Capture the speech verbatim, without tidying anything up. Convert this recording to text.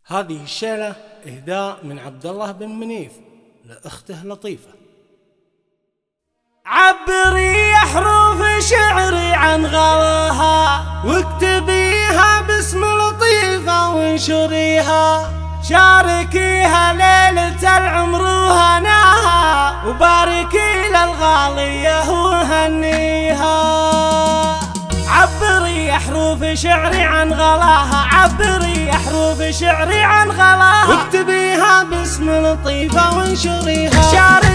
هذه الشيلة إهداء من عبد الله بن منيف لأخته لطيفة. عبري حروف شعري عن غلاها واكتبيها باسم لطيفة وانشريها، شاركيها ليلة العمر وهناها وباركي للغالية وهنيها. عبري حروف شعري عن غلاها، عبري حروف شعري عن غلاها واكتبيها باسم لطيفة وانشريها.